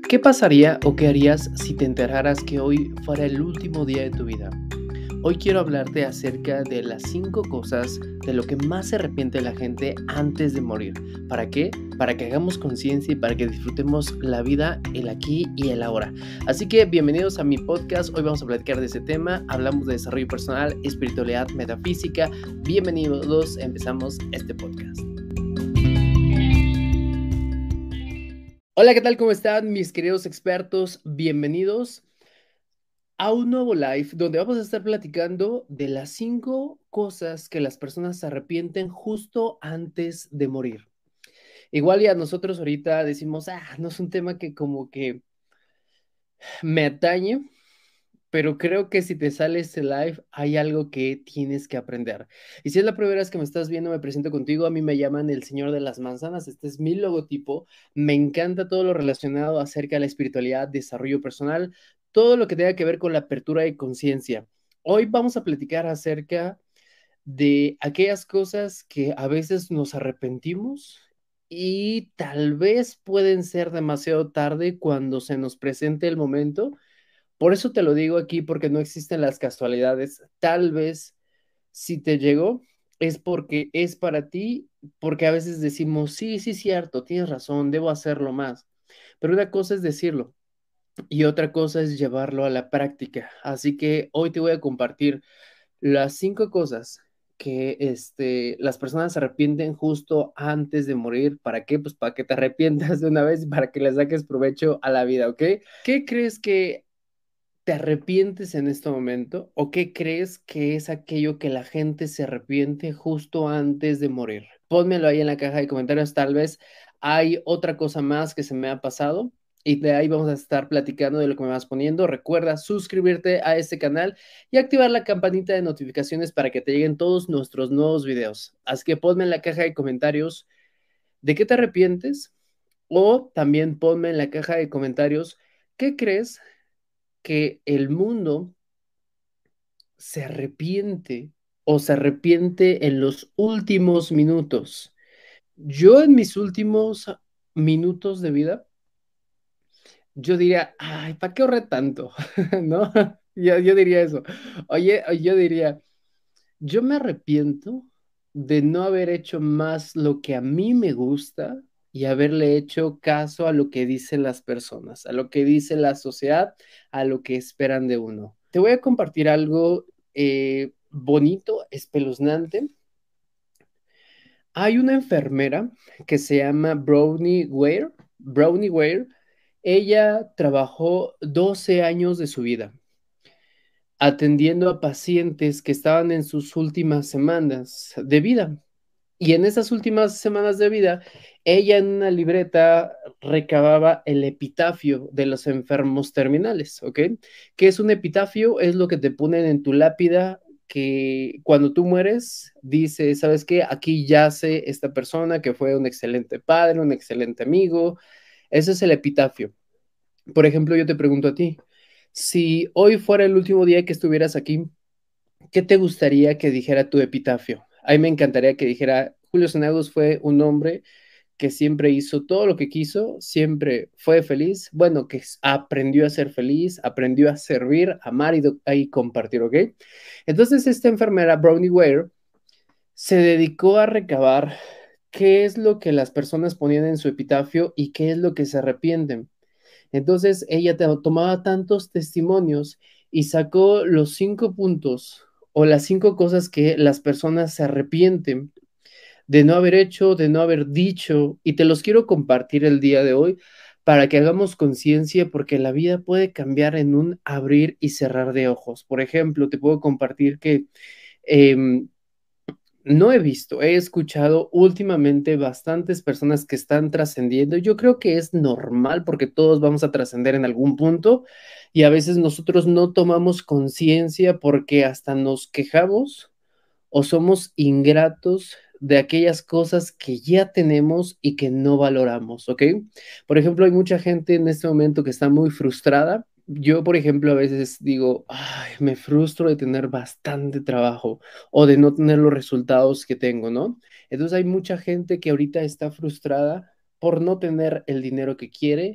¿Qué pasaría o qué harías si te enteraras que hoy fuera el último día de tu vida? Hoy quiero hablarte acerca de las 5 cosas de lo que más se arrepiente la gente antes de morir. ¿Para qué? Para que hagamos conciencia y para que disfrutemos la vida, el aquí y el ahora. Así que bienvenidos a mi podcast. Hoy vamos a platicar de ese tema. Hablamos de desarrollo personal, espiritualidad, metafísica. Bienvenidos, empezamos este podcast. Hola, ¿qué tal? ¿Cómo están mis queridos expertos? Bienvenidos a un nuevo live donde vamos a estar platicando de las 5 cosas que las personas se arrepienten justo antes de morir. Igual ya nosotros ahorita decimos, no es un tema que como que me atañe, pero creo que si te sale este live hay algo que tienes que aprender. Y si es la primera vez que me estás viendo, me presento contigo. A mí me llaman el Señor de las Manzanas. Este es mi logotipo. Me encanta todo lo relacionado acerca de la espiritualidad, desarrollo personal, todo lo que tenga que ver con la apertura de conciencia. Hoy vamos a platicar acerca de aquellas cosas que a veces nos arrepentimos y tal vez pueden ser demasiado tarde cuando se nos presente el momento. Por eso te lo digo aquí, porque no existen las casualidades. Tal vez si te llegó es porque es para ti, porque a veces decimos, sí, sí, cierto, tienes razón, debo hacerlo más. Pero una cosa es decirlo y otra cosa es llevarlo a la práctica. Así que hoy te voy a compartir las 5 cosas que las personas se arrepienten justo antes de morir. ¿Para qué? Pues para que te arrepientas de una vez y para que le saques provecho a la vida, ¿ok? ¿Qué crees que te arrepientes en este momento o qué crees que es aquello que la gente se arrepiente justo antes de morir? Pónmelo ahí en la caja de comentarios, tal vez hay otra cosa más que se me ha pasado y de ahí vamos a estar platicando de lo que me vas poniendo. Recuerda suscribirte a este canal y activar la campanita de notificaciones para que te lleguen todos nuestros nuevos videos. Así que ponme en la caja de comentarios de qué te arrepientes o también ponme en la caja de comentarios qué crees que el mundo se arrepiente o se arrepiente en los últimos minutos. Yo en mis últimos minutos de vida, yo diría, ay, ¿para qué ahorré tanto? ¿No? Yo diría eso. Oye, yo diría, yo me arrepiento de no haber hecho más lo que a mí me gusta y haberle hecho caso a lo que dicen las personas, a lo que dice la sociedad, a lo que esperan de uno. Te voy a compartir algo bonito, espeluznante. Hay una enfermera que se llama Brownie Ware. Brownie Ware, ella trabajó 12 años de su vida atendiendo a pacientes que estaban en sus últimas semanas de vida. Y en esas últimas semanas de vida, ella en una libreta recababa el epitafio de los enfermos terminales, ¿ok? ¿Qué es un epitafio? Es lo que te ponen en tu lápida que cuando tú mueres, dice, ¿sabes qué? Aquí yace esta persona que fue un excelente padre, un excelente amigo. Ese es el epitafio. Por ejemplo, yo te pregunto a ti, si hoy fuera el último día que estuvieras aquí, ¿qué te gustaría que dijera tu epitafio? A mí me encantaría que dijera, Julio Zenagos fue un hombre que siempre hizo todo lo que quiso, siempre fue feliz, bueno, que aprendió a ser feliz, aprendió a servir, amar y compartir, ¿ok? Entonces esta enfermera, Brownie Ware, se dedicó a recabar qué es lo que las personas ponían en su epitafio y qué es lo que se arrepienten. Entonces ella tomaba tantos testimonios y sacó los 5 puntos o las 5 cosas que las personas se arrepienten de no haber hecho, de no haber dicho, y te los quiero compartir el día de hoy para que hagamos conciencia porque la vida puede cambiar en un abrir y cerrar de ojos. Por ejemplo, te puedo compartir que eh, no he visto, he escuchado últimamente bastantes personas que están trascendiendo. Yo creo que es normal porque todos vamos a trascender en algún punto y a veces nosotros no tomamos conciencia porque hasta nos quejamos o somos ingratos de aquellas cosas que ya tenemos y que no valoramos, ¿ok? Por ejemplo, hay mucha gente en este momento que está muy frustrada. Yo, por ejemplo, a veces digo, ay, me frustro de tener bastante trabajo o de no tener los resultados que tengo, ¿no? Entonces hay mucha gente que ahorita está frustrada por no tener el dinero que quiere,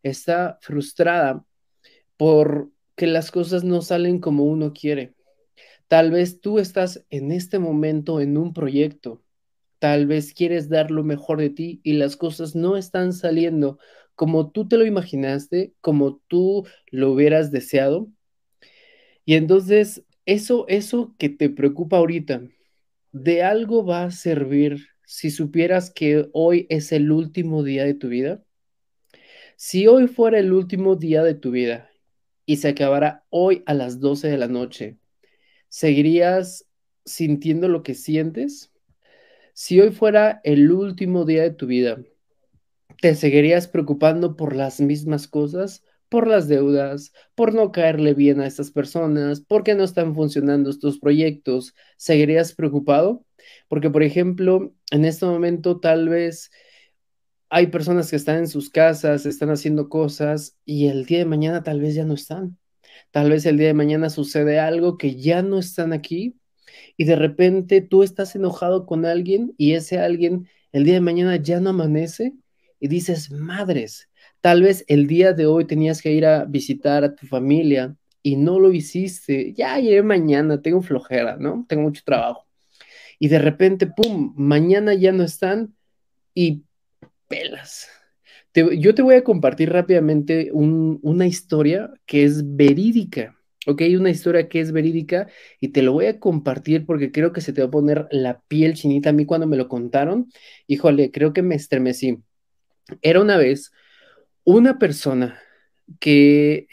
está frustrada porque las cosas no salen como uno quiere. Tal vez tú estás en este momento en un proyecto, tal vez quieres dar lo mejor de ti y las cosas no están saliendo como tú te lo imaginaste, como tú lo hubieras deseado. Y entonces eso que te preocupa ahorita, ¿de algo va a servir si supieras que hoy es el último día de tu vida? Si hoy fuera el último día de tu vida y se acabara hoy a las 12 de la noche, ¿seguirías sintiendo lo que sientes? Si hoy fuera el último día de tu vida, ¿te seguirías preocupando por las mismas cosas? Por las deudas, por no caerle bien a estas personas, porque no están funcionando estos proyectos. ¿Seguirías preocupado? Porque, por ejemplo, en este momento tal vez hay personas que están en sus casas, están haciendo cosas y el día de mañana tal vez ya no están. Tal vez el día de mañana sucede algo que ya no están aquí y de repente tú estás enojado con alguien y ese alguien el día de mañana ya no amanece y dices, madres, tal vez el día de hoy tenías que ir a visitar a tu familia y no lo hiciste, ya iré mañana, tengo flojera, ¿no? Tengo mucho trabajo. Y de repente, ¡pum!, mañana ya no están y pelas. Yo te voy a compartir rápidamente una historia que es verídica, ¿ok? Una historia que es verídica y te lo voy a compartir porque creo que se te va a poner la piel chinita a mí cuando me lo contaron. Híjole, creo que me estremecí. Era una vez una persona que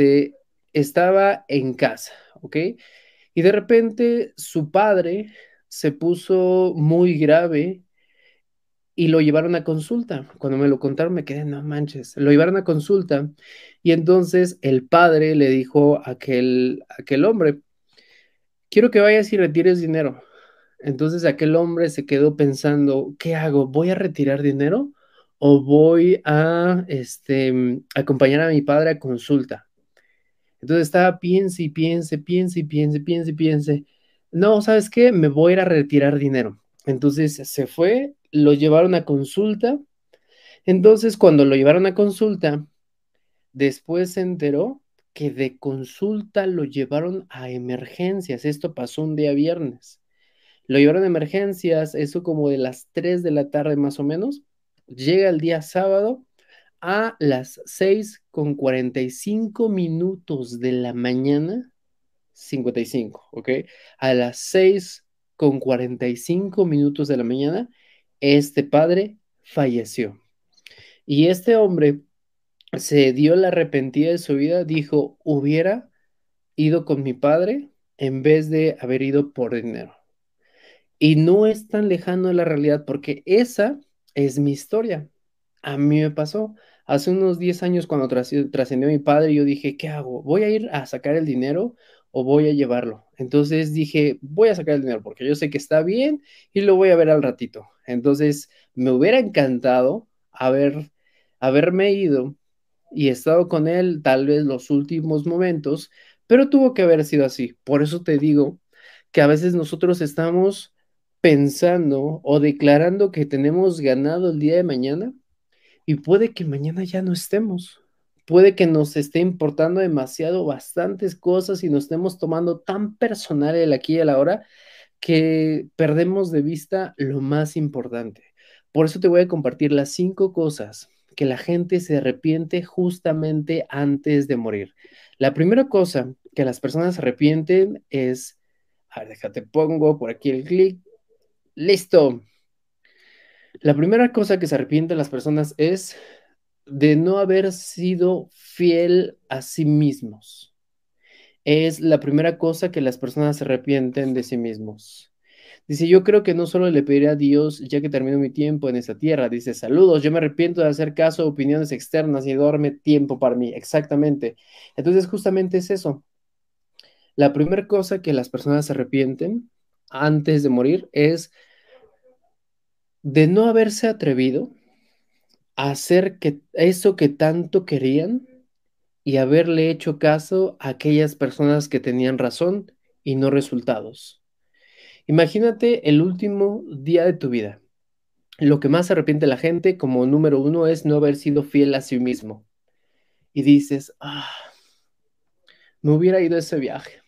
estaba en casa, ¿ok? Y de repente su padre se puso muy grave y lo llevaron a consulta. Cuando me lo contaron me quedé, no manches, lo llevaron a consulta y entonces el padre le dijo a aquel hombre, quiero que vayas y retires dinero. Entonces aquel hombre se quedó pensando, ¿qué hago? ¿Voy a retirar dinero o voy a acompañar a mi padre a consulta? Entonces estaba piense y piense, piense y piense, piense y piense. No, ¿sabes qué? Me voy a ir a retirar dinero. Entonces se fue, lo llevaron a consulta. Entonces, cuando lo llevaron a consulta, después se enteró que de consulta lo llevaron a emergencias. Esto pasó un día viernes. Lo llevaron a emergencias, eso como de las 3 de la tarde más o menos. Llega el día sábado a las 6:45 de la mañana, 55, ¿ok? A las 6:45 de la mañana, este padre falleció. Y este hombre se dio la arrepentida de su vida, dijo, hubiera ido con mi padre en vez de haber ido por dinero. Y no es tan lejano de la realidad porque esa es mi historia. A mí me pasó. Hace unos 10 años cuando trascendió mi padre, yo dije, ¿qué hago? ¿Voy a ir a sacar el dinero o voy a llevarlo? Entonces dije, voy a sacar el dinero porque yo sé que está bien y lo voy a ver al ratito. Entonces me hubiera encantado haberme ido y estado con él tal vez los últimos momentos, pero tuvo que haber sido así. Por eso te digo que a veces nosotros estamos pensando o declarando que tenemos ganado el día de mañana y puede que mañana ya no estemos. Puede que nos esté importando demasiado bastantes cosas y nos estemos tomando tan personal el aquí y el ahora que perdemos de vista lo más importante. Por eso te voy a compartir las 5 cosas que la gente se arrepiente justamente antes de morir. La primera cosa que las personas se arrepienten es, a ver, déjate, pongo por aquí el clic, listo. La primera cosa que se arrepienten las personas es de no haber sido fiel a sí mismos. Es la primera cosa que las personas se arrepienten de sí mismos. Dice, yo creo que no solo le pediré a Dios ya que termino mi tiempo en esta tierra. Dice, saludos, yo me arrepiento de hacer caso a opiniones externas y de darme tiempo para mí. Exactamente. Entonces, justamente es eso. La primera cosa que las personas se arrepienten antes de morir es de no haberse atrevido a hacer eso que tanto querían y haberle hecho caso a aquellas personas que tenían razón y no resultados. Imagínate el último día de tu vida. Lo que más se arrepiente la gente como número uno es no haber sido fiel a sí mismo. y dices, me hubiera ido a ese viaje,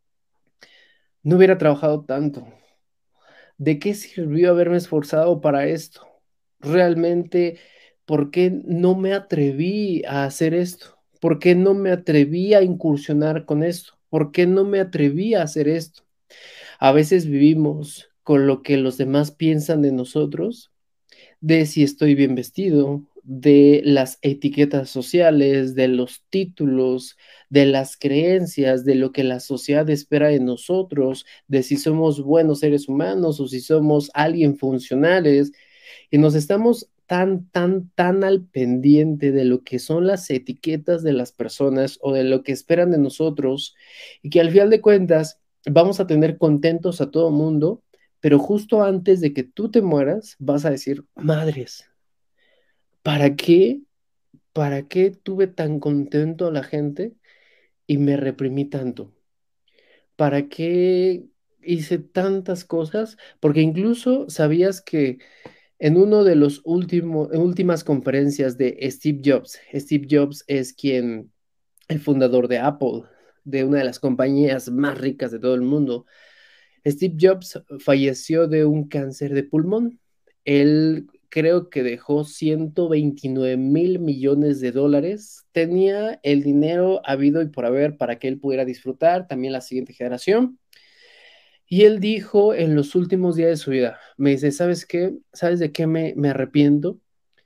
no hubiera trabajado tanto. ¿De qué sirvió haberme esforzado para esto? Realmente, ¿por qué no me atreví a hacer esto? ¿Por qué no me atreví a incursionar con esto? ¿Por qué no me atreví a hacer esto? A veces vivimos con lo que los demás piensan de nosotros, de si estoy bien vestido, de las etiquetas sociales, de los títulos, de las creencias, de lo que la sociedad espera de nosotros, de si somos buenos seres humanos o si somos alguien funcionales, y nos estamos tan al pendiente de lo que son las etiquetas de las personas o de lo que esperan de nosotros, y que al final de cuentas vamos a tener contentos a todo mundo, pero justo antes de que tú te mueras, vas a decir, madres, ¿para qué? ¿Para qué tuve tan contento a la gente y me reprimí tanto? ¿Para qué hice tantas cosas? Porque incluso sabías que en uno de los últimas conferencias de Steve Jobs es quien, el fundador de Apple, de una de las compañías más ricas de todo el mundo. Steve Jobs falleció de un cáncer de pulmón. Él creo que dejó 129.000 millones de dólares. Tenía el dinero habido y por haber para que él pudiera disfrutar, también la siguiente generación. Y él dijo en los últimos días de su vida, me dice, ¿sabes qué? ¿Sabes de qué me arrepiento?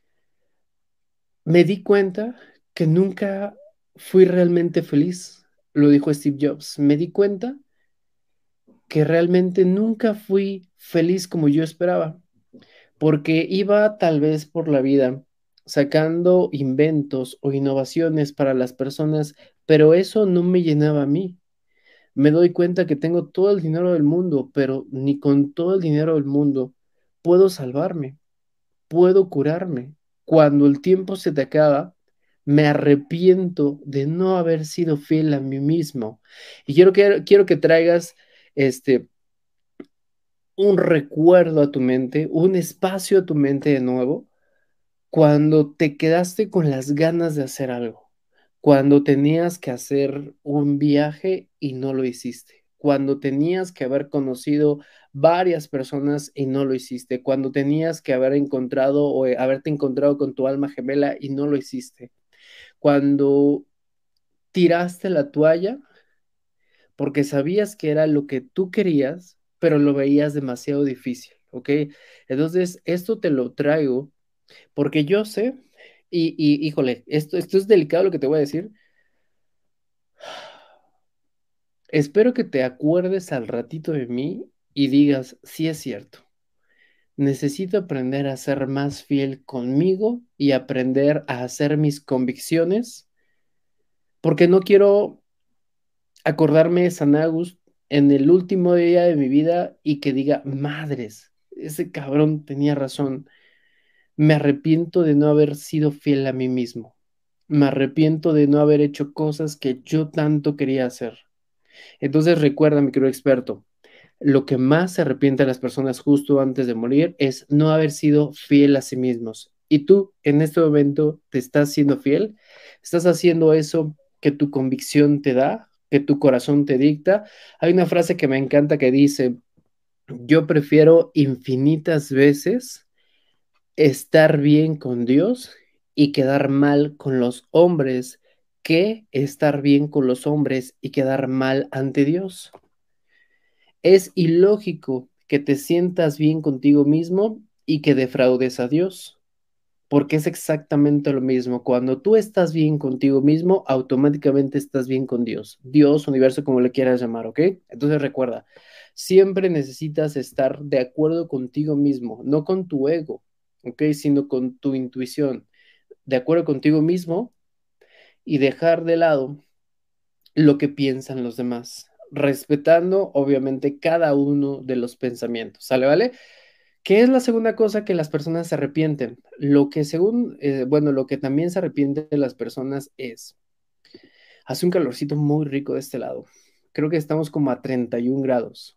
Me di cuenta que nunca fui realmente feliz, lo dijo Steve Jobs. Me di cuenta que realmente nunca fui feliz como yo esperaba, porque iba tal vez por la vida sacando inventos o innovaciones para las personas, pero eso no me llenaba a mí. Me doy cuenta que tengo todo el dinero del mundo, pero ni con todo el dinero del mundo puedo salvarme, puedo curarme. Cuando el tiempo se te acaba, me arrepiento de no haber sido fiel a mí mismo. Y quiero que traigas este, un recuerdo a tu mente, un espacio a tu mente de nuevo, cuando te quedaste con las ganas de hacer algo, cuando tenías que hacer un viaje y no lo hiciste, cuando tenías que haber conocido varias personas y no lo hiciste, cuando tenías que haber encontrado o haberte encontrado con tu alma gemela y no lo hiciste, cuando tiraste la toalla porque sabías que era lo que tú querías, pero lo veías demasiado difícil, ¿ok? Entonces, esto te lo traigo porque yo sé, híjole, esto es delicado lo que te voy a decir. Espero que te acuerdes al ratito de mí y digas, sí es cierto, necesito aprender a ser más fiel conmigo y aprender a hacer mis convicciones, porque no quiero acordarme de San Agust en el último día de mi vida y que diga, madres, ese cabrón tenía razón. Me arrepiento de no haber sido fiel a mí mismo. Me arrepiento de no haber hecho cosas que yo tanto quería hacer. Entonces recuerda, mi querido experto, lo que más se arrepiente a las personas justo antes de morir es no haber sido fiel a sí mismos. Y tú en este momento te estás siendo fiel, estás haciendo eso que tu convicción te da, que tu corazón te dicta. Hay una frase que me encanta que dice, yo prefiero infinitas veces estar bien con Dios y quedar mal con los hombres que estar bien con los hombres y quedar mal ante Dios. Es ilógico que te sientas bien contigo mismo y que defraudes a Dios, porque es exactamente lo mismo. Cuando tú estás bien contigo mismo, automáticamente estás bien con Dios. Dios, universo, como le quieras llamar, ¿ok? Entonces recuerda, siempre necesitas estar de acuerdo contigo mismo, no con tu ego, ¿ok? Sino con tu intuición, de acuerdo contigo mismo y dejar de lado lo que piensan los demás, respetando obviamente cada uno de los pensamientos, ¿sale, vale? ¿Qué es la segunda cosa que las personas se arrepienten? Lo que bueno, lo que también se arrepienten de las personas es, hace un calorcito muy rico de este lado, creo que estamos como a 31 grados.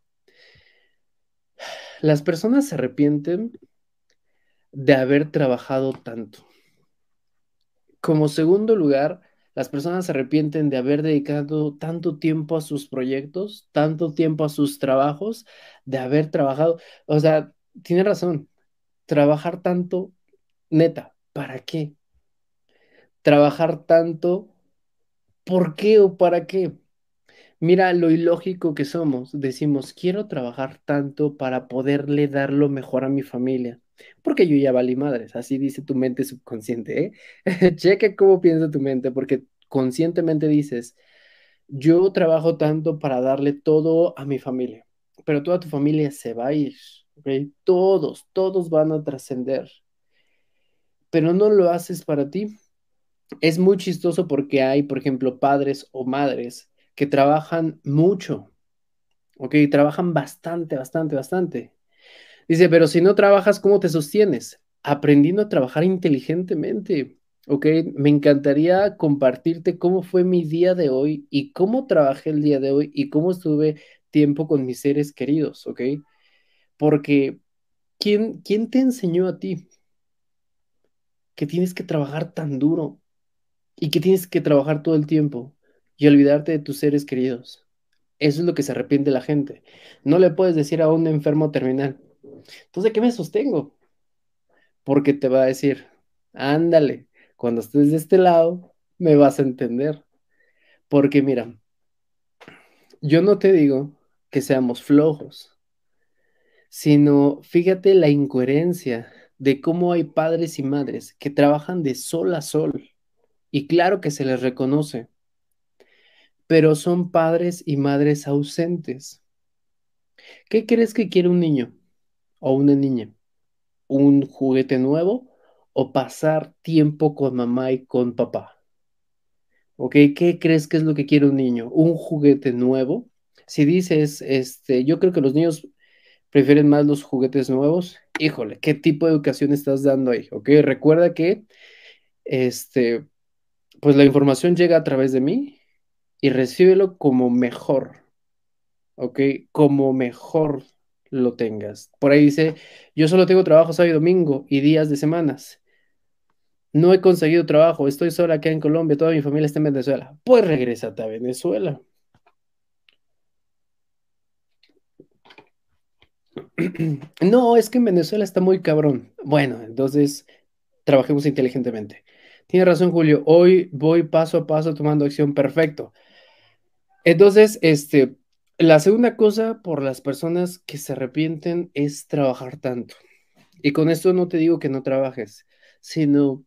Las personas se arrepienten de haber trabajado tanto. Como segundo lugar, Las personas se arrepienten de haber dedicado tanto tiempo a sus proyectos, tanto tiempo a sus trabajos, de haber trabajado. O sea, tiene razón, trabajar tanto, neta, ¿para qué? Trabajar tanto, ¿por qué o para qué? Mira lo ilógico que somos. Decimos, quiero trabajar tanto para poderle dar lo mejor a mi familia. Porque yo ya valí madres, así dice tu mente subconsciente, ¿eh? Cheque cómo piensa tu mente, porque conscientemente dices, yo trabajo tanto para darle todo a mi familia, pero toda tu familia se va a ir, ¿ok? Todos van a trascender, pero no lo haces para ti. Es muy chistoso porque hay, por ejemplo, padres o madres que trabajan mucho. Ok, trabajan bastante. Dice, pero si no trabajas, ¿cómo te sostienes? Aprendiendo a trabajar inteligentemente. Ok, me encantaría compartirte cómo fue mi día de hoy y cómo trabajé el día de hoy y cómo estuve tiempo con mis seres queridos. Ok, porque ¿quién te enseñó a ti que tienes que trabajar tan duro y que tienes que trabajar todo el tiempo y olvidarte de tus seres queridos? Eso es lo que se arrepiente la gente. No le puedes decir a un enfermo terminal, entonces, ¿de qué me sostengo? Porque te va a decir, ándale, cuando estés de este lado, me vas a entender. Porque mira, yo no te digo que seamos flojos, sino fíjate la incoherencia de cómo hay padres y madres que trabajan de sol a sol. Y claro que se les reconoce, pero son padres y madres ausentes. ¿Qué crees que quiere un niño o una niña? ¿Un juguete nuevo o pasar tiempo con mamá y con papá? ¿Ok? ¿Qué crees que es lo que quiere un niño? ¿Un juguete nuevo? Si dices, yo creo que los niños prefieren más los juguetes nuevos, híjole, ¿qué tipo de educación estás dando ahí? ¿Ok? Recuerda que, este, pues la información llega a través de mí y recíbelo como mejor, ¿ok? Como mejor lo tengas. Por ahí dice, yo solo tengo trabajo sábado y domingo y días de semanas. No he conseguido trabajo, estoy sola acá en Colombia, toda mi familia está en Venezuela. Pues regrésate a Venezuela. No, es que en Venezuela está muy cabrón. Bueno, entonces trabajemos inteligentemente. Tiene razón, Julio. Hoy voy paso a paso tomando acción. Perfecto. Entonces, la segunda cosa por las personas que se arrepienten es trabajar tanto. Y con esto no te digo que no trabajes, sino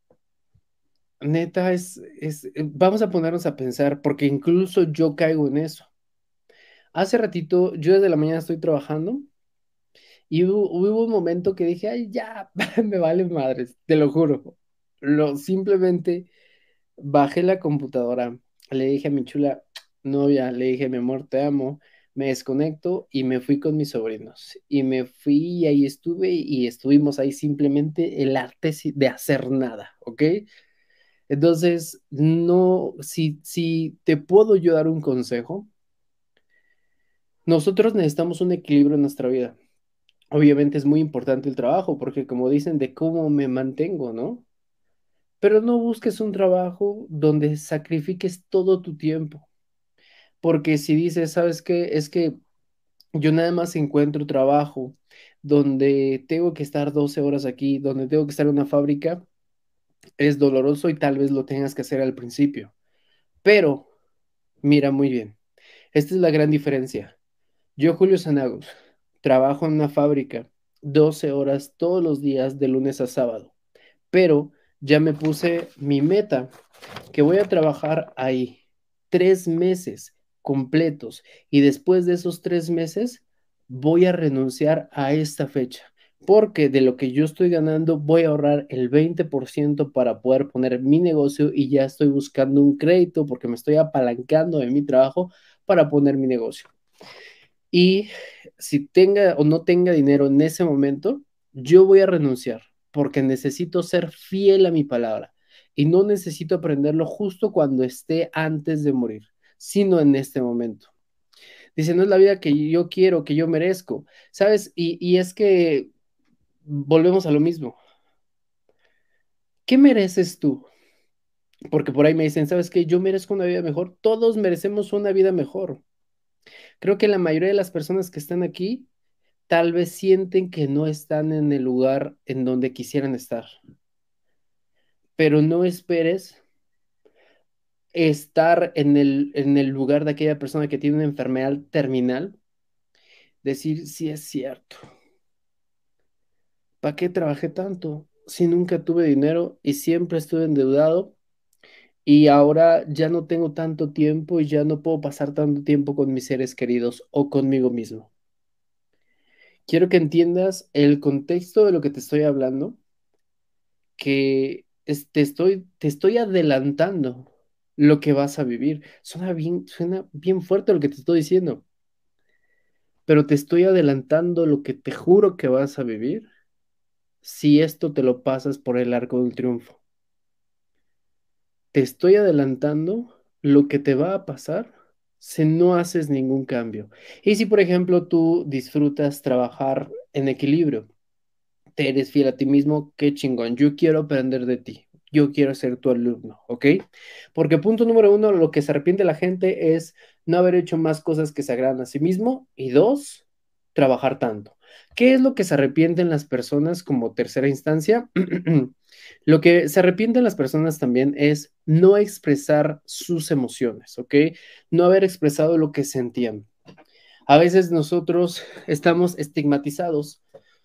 neta vamos a ponernos a pensar, porque incluso yo caigo en eso. Hace ratito, yo desde la mañana estoy trabajando y hubo un momento que dije, ay, ya, me vale madres, te lo juro. Simplemente bajé la computadora, le dije a mi chula novia, le dije, mi amor, te amo, me desconecto y me fui con mis sobrinos. Y me fui y ahí estuve y estuvimos ahí simplemente el arte de hacer nada, ¿ok? Entonces, no, si te puedo yo dar un consejo, nosotros necesitamos un equilibrio en nuestra vida. Obviamente es muy importante el trabajo, porque como dicen, de cómo me mantengo, ¿no? Pero no busques un trabajo donde sacrifiques todo tu tiempo, porque si dices, ¿sabes qué? Es que yo nada más encuentro trabajo donde tengo que estar 12 horas aquí, donde tengo que estar en una fábrica, es doloroso y tal vez lo tengas que hacer al principio. Pero, mira muy bien, esta es la gran diferencia. Yo, Julio Sanagos, trabajo en una fábrica 12 horas todos los días de lunes a sábado, pero ya me puse mi meta, que voy a trabajar ahí 3 meses completos y después de esos 3 meses voy a renunciar a esta fecha. Porque de lo que yo estoy ganando voy a ahorrar el 20% para poder poner mi negocio y ya estoy buscando un crédito porque me estoy apalancando de mi trabajo para poner mi negocio. Y si tenga o no tenga dinero en ese momento, yo voy a renunciar porque necesito ser fiel a mi palabra y no necesito aprenderlo justo cuando esté antes de morir, sino en este momento. Dice, no es la vida que yo quiero, que yo merezco, ¿sabes? Y es que volvemos a lo mismo. ¿Qué mereces tú? Porque por ahí me dicen, ¿sabes qué? Yo merezco una vida mejor. Todos merecemos una vida mejor. Creo que la mayoría de las personas que están aquí tal vez sienten que no están en el lugar en donde quisieran estar, pero no esperes estar en el lugar de aquella persona que tiene una enfermedad terminal, decir, sí es cierto, ¿para qué trabajé tanto? Si nunca tuve dinero y siempre estuve endeudado y ahora ya no tengo tanto tiempo y ya no puedo pasar tanto tiempo con mis seres queridos o conmigo mismo. Quiero que entiendas el contexto de lo que te estoy hablando, que te estoy adelantando lo que vas a vivir. Suena bien fuerte lo que te estoy diciendo, pero te estoy adelantando lo que te juro que vas a vivir si esto te lo pasas por el arco del triunfo. Te estoy adelantando lo que te va a pasar si no haces ningún cambio. Y si, por ejemplo, tú disfrutas trabajar en equilibrio, te eres fiel a ti mismo, qué chingón. Yo quiero aprender de ti. Yo quiero ser tu alumno, ¿ok? Porque punto número uno, lo que se arrepiente la gente es no haber hecho más cosas que se agradan a sí mismo. Y dos, trabajar tanto. ¿Qué es lo que se arrepienten las personas como tercera instancia? Lo que se arrepienten las personas también es no expresar sus emociones, ¿ok? No haber expresado lo que sentían. A veces nosotros estamos estigmatizados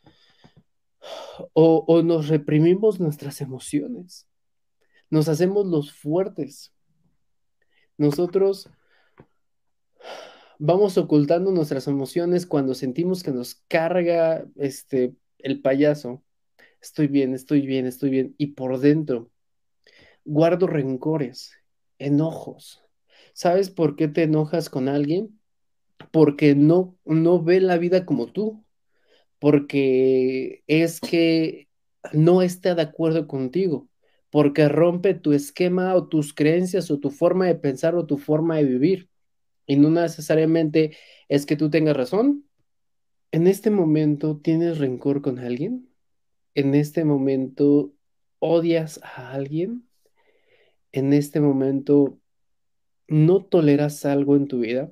o nos reprimimos nuestras emociones, nos hacemos los fuertes. Nosotros vamos ocultando nuestras emociones cuando sentimos que nos carga el payaso. Estoy bien, estoy bien, estoy bien. Y por dentro guardo rencores, enojos. ¿Sabes por qué te enojas con alguien? Porque no ve la vida como tú, porque es que no está de acuerdo contigo, porque rompe tu esquema o tus creencias o tu forma de pensar o tu forma de vivir. Y no necesariamente es que tú tengas razón. En este momento tienes rencor con alguien. En este momento odias a alguien. En este momento no toleras algo en tu vida.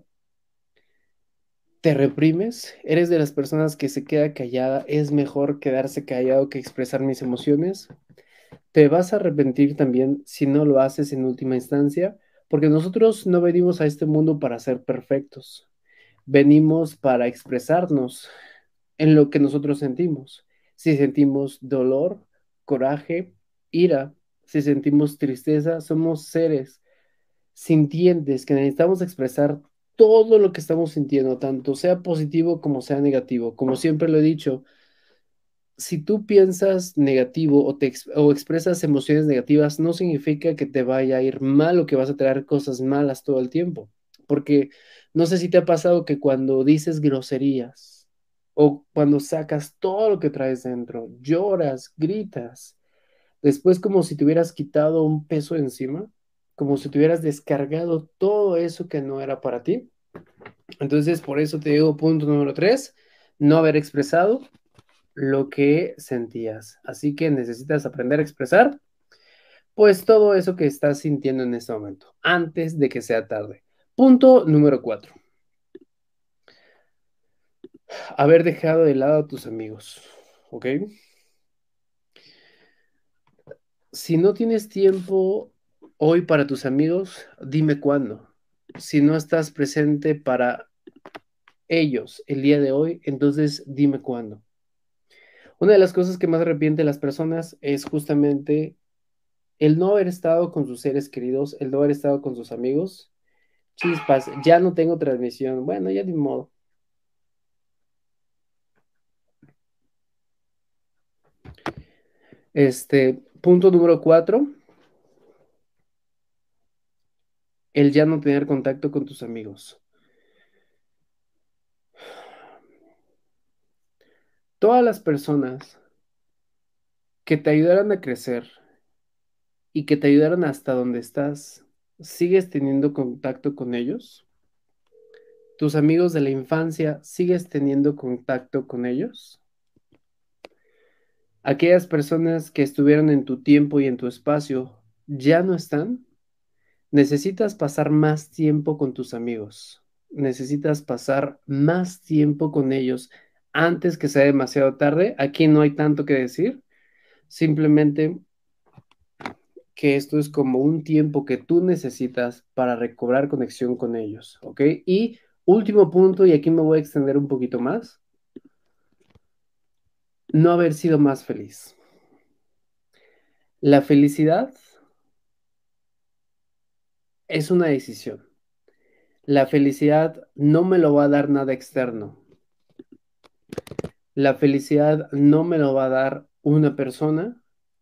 Te reprimes, eres de las personas que se queda callada, es mejor quedarse callado que expresar mis emociones. Te vas a arrepentir también si no lo haces en última instancia, porque nosotros no venimos a este mundo para ser perfectos, venimos para expresarnos en lo que nosotros sentimos. Si sentimos dolor, coraje, ira, si sentimos tristeza, somos seres sintientes que necesitamos expresar todo lo que estamos sintiendo, tanto sea positivo como sea negativo. Como siempre lo he dicho, si tú piensas negativo o expresas emociones negativas, no significa que te vaya a ir mal o que vas a traer cosas malas todo el tiempo. Porque no sé si te ha pasado que cuando dices groserías o cuando sacas todo lo que traes dentro, lloras, gritas, después como si te hubieras quitado un peso encima, como si te hubieras descargado todo eso que no era para ti. Entonces, por eso te digo, punto número tres, no haber expresado lo que sentías. Así que necesitas aprender a expresar, pues todo eso que estás sintiendo en este momento, antes de que sea tarde. Punto número cuatro, haber dejado de lado a tus amigos, ¿ok? Si no tienes tiempo hoy para tus amigos, dime cuándo. Si no estás presente para ellos el día de hoy, entonces dime cuándo. Una de las cosas que más arrepiente a las personas es justamente el no haber estado con sus seres queridos, el no haber estado con sus amigos. Chispas, ya no tengo transmisión. Bueno, ya ni modo. Punto número cuatro, el ya no tener contacto con tus amigos. Todas las personas que te ayudaron a crecer y que te ayudaron hasta donde estás, ¿sigues teniendo contacto con ellos? ¿Tus amigos de la infancia, sigues teniendo contacto con ellos? Aquellas personas que estuvieron en tu tiempo y en tu espacio, ya no están, necesitas pasar más tiempo con tus amigos. Necesitas pasar más tiempo con ellos antes que sea demasiado tarde. Aquí no hay tanto que decir. Simplemente que esto es como un tiempo que tú necesitas para recobrar conexión con ellos, ¿ok? Y último punto, y aquí me voy a extender un poquito más, no haber sido más feliz. La felicidad es una decisión. La felicidad no me lo va a dar nada externo. La felicidad no me lo va a dar una persona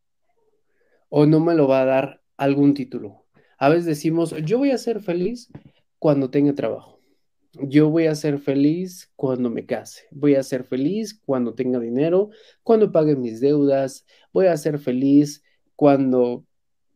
o no me lo va a dar algún título. A veces decimos, yo voy a ser feliz cuando tenga trabajo. Yo voy a ser feliz cuando me case. Voy a ser feliz cuando tenga dinero, cuando pague mis deudas. Voy a ser feliz cuando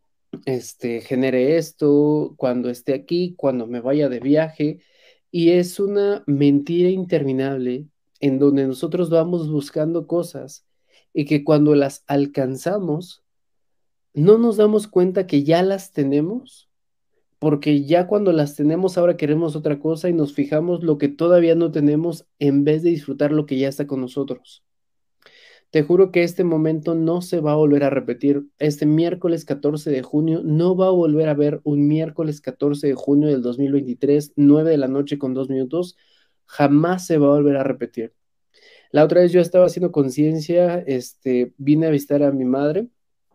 genere esto, cuando esté aquí, cuando me vaya de viaje. Y es una mentira interminable en donde nosotros vamos buscando cosas y que cuando las alcanzamos, no nos damos cuenta que ya las tenemos, porque ya cuando las tenemos ahora queremos otra cosa y nos fijamos lo que todavía no tenemos en vez de disfrutar lo que ya está con nosotros. Te juro que este momento no se va a volver a repetir. Este miércoles 14 de junio no va a volver a haber un miércoles 14 de junio del 2023, 9 de la noche con 2 minutos. Jamás se va a volver a repetir. La otra vez yo estaba haciendo conciencia, vine a visitar a mi madre,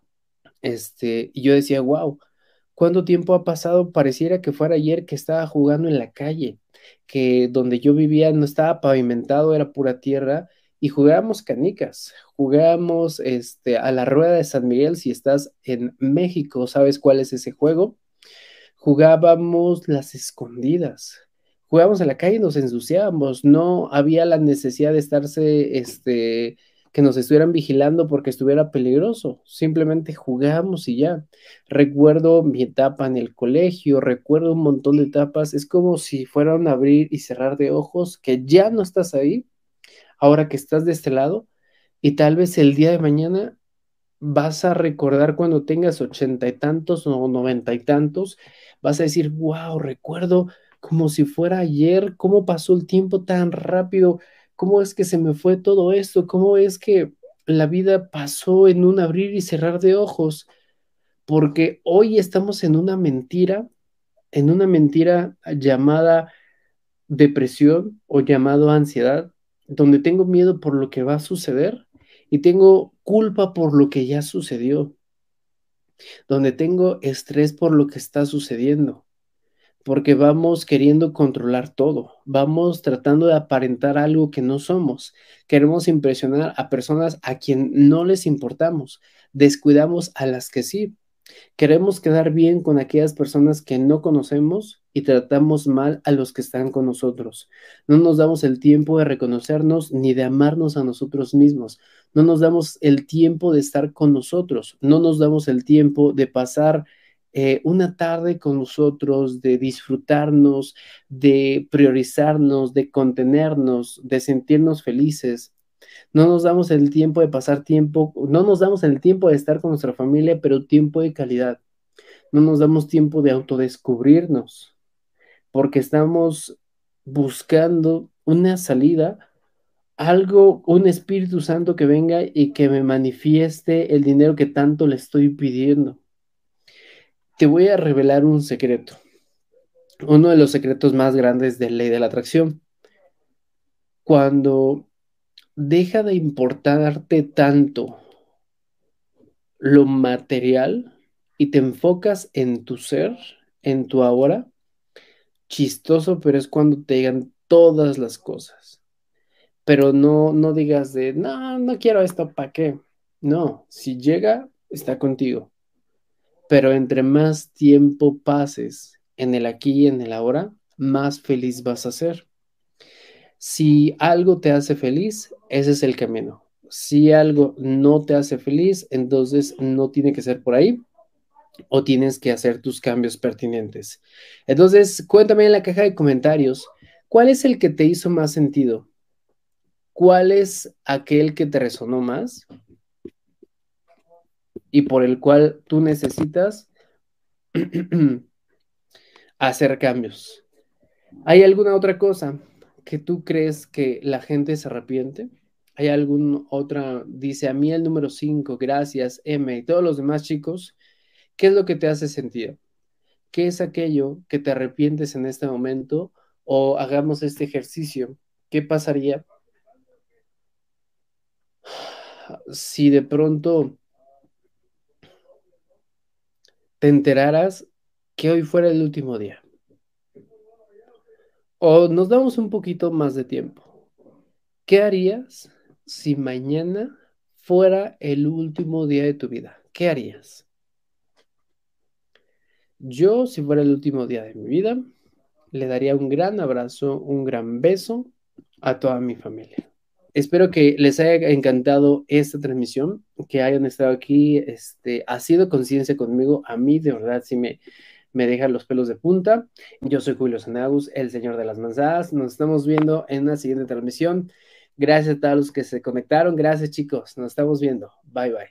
y yo decía, wow, ¿cuánto tiempo ha pasado? Pareciera que fuera ayer que estaba jugando en la calle, que donde yo vivía no estaba pavimentado, era pura tierra, y jugábamos canicas, jugábamos a la rueda de San Miguel. Si estás en México, ¿sabes cuál es ese juego? Jugábamos las escondidas, jugábamos en la calle y nos ensuciábamos, no había la necesidad de estarse, que nos estuvieran vigilando porque estuviera peligroso, simplemente jugábamos y ya. Recuerdo mi etapa en el colegio, recuerdo un montón de etapas, es como si fuera un abrir y cerrar de ojos, que ya no estás ahí, ahora que estás de este lado, y tal vez el día de mañana vas a recordar cuando tengas 80 y tantos o 90 y tantos, vas a decir, wow, recuerdo como si fuera ayer, cómo pasó el tiempo tan rápido, cómo es que se me fue todo esto, cómo es que la vida pasó en un abrir y cerrar de ojos, porque hoy estamos en una mentira llamada depresión o llamado ansiedad, donde tengo miedo por lo que va a suceder y tengo culpa por lo que ya sucedió, donde tengo estrés por lo que está sucediendo, porque vamos queriendo controlar todo, vamos tratando de aparentar algo que no somos, queremos impresionar a personas a quien no les importamos, descuidamos a las que sí. Queremos quedar bien con aquellas personas que no conocemos y tratamos mal a los que están con nosotros. No nos damos el tiempo de reconocernos ni de amarnos a nosotros mismos. No nos damos el tiempo de estar con nosotros. No nos damos el tiempo de pasar una tarde con nosotros, de disfrutarnos, de priorizarnos, de contenernos, de sentirnos felices. No nos damos el tiempo de pasar tiempo, no nos damos el tiempo de estar con nuestra familia, pero tiempo de calidad. No nos damos tiempo de autodescubrirnos, porque estamos buscando una salida, algo, un Espíritu Santo que venga y que me manifieste el dinero que tanto le estoy pidiendo. Te voy a revelar un secreto, uno de los secretos más grandes de Ley de la Atracción. Cuando deja de importarte tanto lo material y te enfocas en tu ser, en tu ahora, chistoso, pero es cuando te llegan todas las cosas. Pero no, no digas de, no, no quiero esto, ¿para qué? No, si llega, está contigo. Pero entre más tiempo pases en el aquí y en el ahora, más feliz vas a ser. Si algo te hace feliz, ese es el camino. Si algo no te hace feliz, entonces no tiene que ser por ahí o tienes que hacer tus cambios pertinentes. Entonces, cuéntame en la caja de comentarios, ¿cuál es el que te hizo más sentido? ¿Cuál es aquel que te resonó más y por el cual tú necesitas hacer cambios. ¿Hay alguna otra cosa que tú crees que la gente se arrepiente? ¿Hay alguna otra? Dice a mí el número 5, gracias, M, y todos los demás chicos. ¿Qué es lo que te hace sentir? ¿Qué es aquello que te arrepientes en este momento? O hagamos este ejercicio. ¿Qué pasaría si de pronto te enteraras que hoy fuera el último día? O nos damos un poquito más de tiempo. ¿Qué harías si mañana fuera el último día de tu vida? ¿Qué harías? Yo, si fuera el último día de mi vida, le daría un gran abrazo, un gran beso a toda mi familia. Espero que les haya encantado esta transmisión, que hayan estado aquí, haciendo conciencia conmigo. A mí, de verdad, sí me deja los pelos de punta. Yo soy Julio Sanagus, el señor de las manzanas. Nos estamos viendo en la siguiente transmisión. Gracias a todos los que se conectaron. Gracias, chicos. Nos estamos viendo. Bye, bye.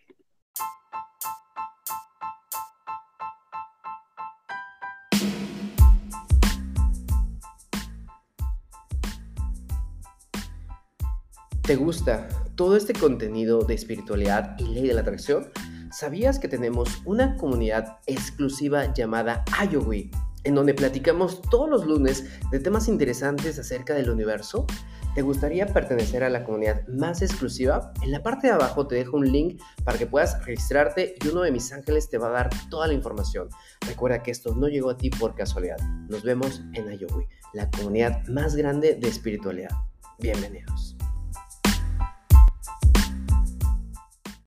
¿Te gusta todo este contenido de espiritualidad y ley de la atracción? ¿Sabías que tenemos una comunidad exclusiva llamada IOWI, en donde platicamos todos los lunes de temas interesantes acerca del universo? ¿Te gustaría pertenecer a la comunidad más exclusiva? En la parte de abajo te dejo un link para que puedas registrarte y uno de mis ángeles te va a dar toda la información. Recuerda que esto no llegó a ti por casualidad. Nos vemos en IOWI, la comunidad más grande de espiritualidad. Bienvenidos.